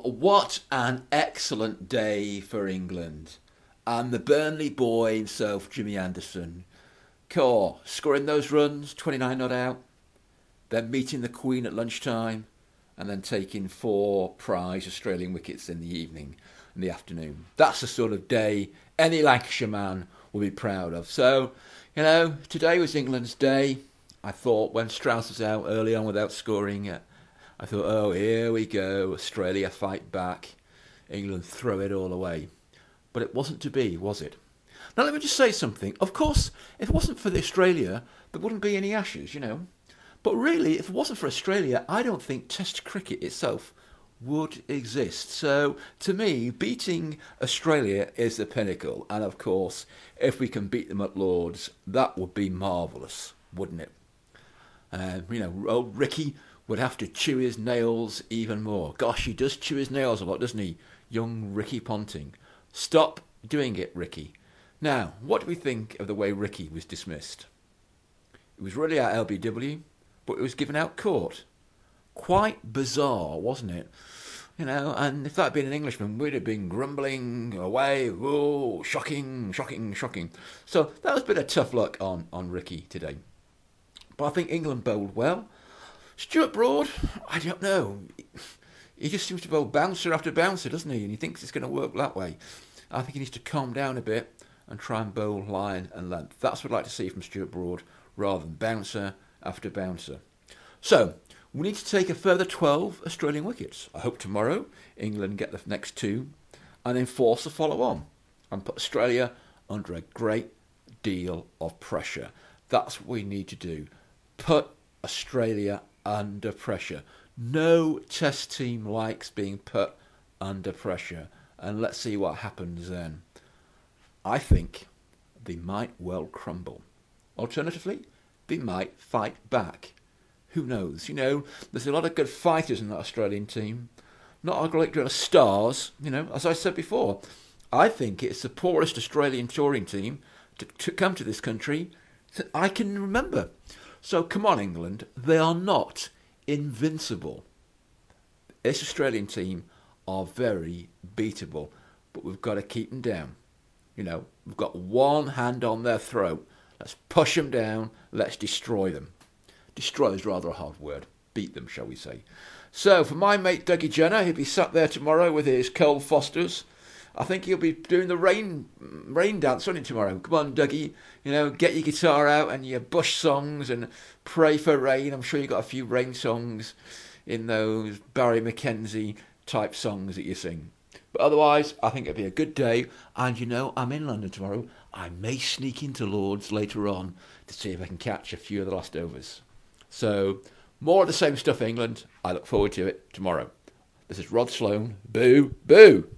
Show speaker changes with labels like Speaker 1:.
Speaker 1: what an excellent day for England. And the Burnley boy himself, Jimmy Anderson, scoring those runs, 29 not out, then meeting the Queen at lunchtime, and then taking 4 prize Australian wickets in the evening, in the afternoon. That's the sort of day any Lancashire man will be proud of. So, today was England's day. I thought when Strauss was out early on without scoring, I thought, oh, here we go, Australia fight back, England throw it all away. But it wasn't to be, was it? Now, let me just say something. Of course, if it wasn't for the Australia, there wouldn't be any Ashes, But really, if it wasn't for Australia, I don't think Test cricket itself would exist. So, to me, beating Australia is the pinnacle. And, of course, if we can beat them at Lord's, that would be marvellous, wouldn't it? Old Ricky would have to chew his nails even more. Gosh, he does chew his nails a lot, doesn't he? Young Ricky Ponting. Stop doing it, Ricky. Now, what do we think of the way Ricky was dismissed? It was really at LBW, but it was given out court. Quite bizarre, wasn't it? And if that had been an Englishman, we'd have been grumbling away. Oh, shocking, shocking, shocking. So that was a bit of tough luck on Ricky today. But I think England bowled well. Stuart Broad, I don't know. He just seems to bowl bouncer after bouncer, doesn't he? And he thinks it's going to work that way. I think he needs to calm down a bit and try and bowl line and length. That's what I'd like to see from Stuart Broad, rather than bouncer after bouncer. So, we need to take a further 12 Australian wickets. I hope tomorrow England get the next 2 and then force a follow-on and put Australia under a great deal of pressure. That's what we need to do. Put Australia under pressure. No Test team likes being put under pressure. And let's see what happens then. I think they might well crumble. Alternatively, they might fight back. Who knows? There's a lot of good fighters in that Australian team. Not a great deal of stars. As I said before, I think it's the poorest Australian touring team to come to this country that I can remember. So come on, England. They are not invincible. This Australian team are very beatable, but we've got to keep them down. We've got one hand on their throat. Let's push them down. Let's destroy them. Destroy is rather a hard word. Beat them, shall we say. So, for my mate Dougie Jenner, he'll be sat there tomorrow with his Cole Fosters. I think he'll be doing the rain dance, won't he, tomorrow? Come on, Dougie. Get your guitar out and your Bush songs and pray for rain. I'm sure you've got a few rain songs in those Barry McKenzie type songs that you sing. But otherwise, I think it'll be a good day. And I'm in London tomorrow. I may sneak into Lord's later on to see if I can catch a few of the last overs. So, more of the same stuff, England. I look forward to it tomorrow. This is Rod Sloan. Boo, boo.